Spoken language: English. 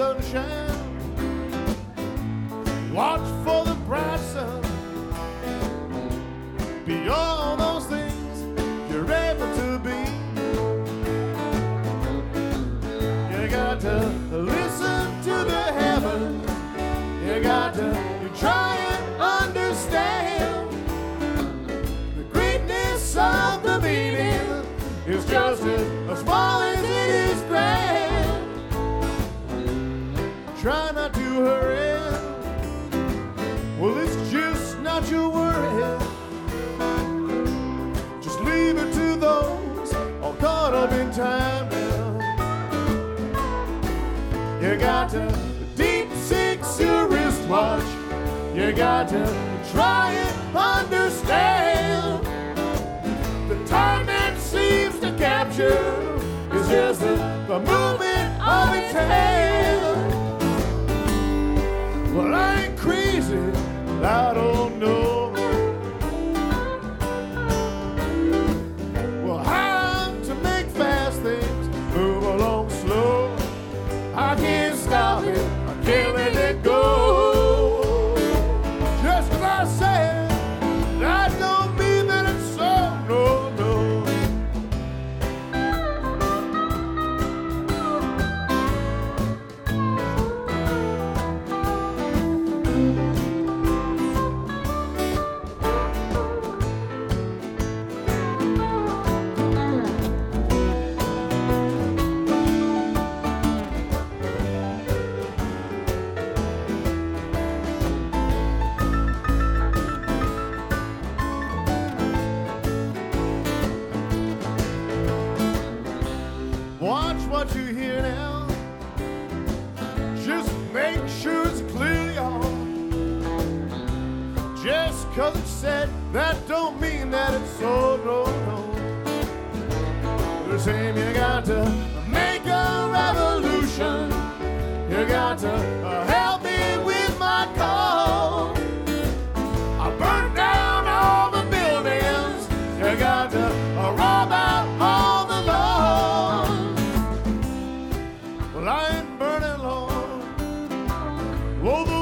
sunshine. Watch for the bright sun. Be all those things you're able to be. You got to listen to the heavens. You got to try and understand the greatness of the meaning is just as small as it is grand. Try not to hurry. Well, it's just not your worry. Just leave it to those all caught up in time now. You got to deep six your wristwatch. You got to try and understand the time that seems to capture is just the movement of its hand. Well, I ain't crazy, I don't know. Well, how to make fast things move along slow. I can't stop it, I can't let it go. Just as I said, that don't mean that it's so, no, no. Watch what you hear now. Just make sure it's clear, y'all. Just 'cause it's said, that don't mean that it's so, no, no. The same, you got to make a revolution. You got to help me with my call. I burn down all the buildings. You got to rob out all the laws. Well, I ain't burning, Lord. Oh,